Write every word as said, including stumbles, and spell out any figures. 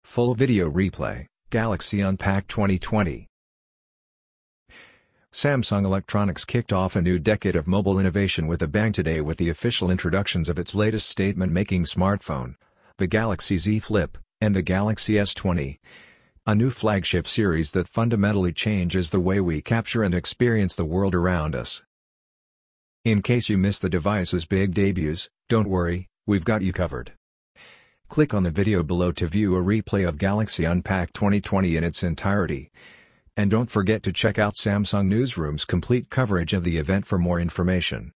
Full video replay, Galaxy Unpacked twenty twenty. Samsung Electronics kicked off a new decade of mobile innovation with a bang today with the official introductions of its latest statement-making smartphone, the Galaxy Z Flip, and the Galaxy S twenty. A new flagship series that fundamentally changes the way we capture and experience the world around us. In case you missed the device's big debuts, don't worry, we've got you covered. Click on the video below to view a replay of Galaxy Unpacked twenty twenty in its entirety. And don't forget to check out Samsung Newsroom's complete coverage of the event for more information.